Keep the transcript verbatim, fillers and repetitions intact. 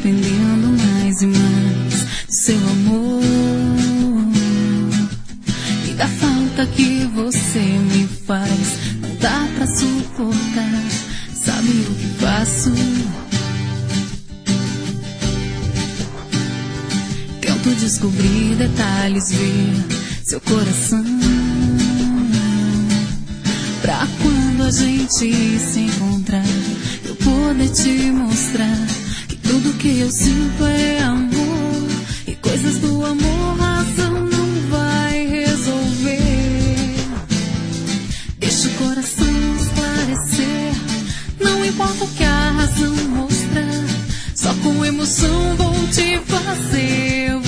dependendo mais e mais do seu amor e da falta que você me faz. Não dá pra suportar, sabe o que faço? Tento descobrir detalhes, ver seu coração, pra quando a gente se encontrar eu poder te mostrar que tudo que eu sinto é amor, e coisas do amor razão não vai resolver. Deixa o coração esclarecer, não importa o que a razão mostrar, só com emoção vou te fazer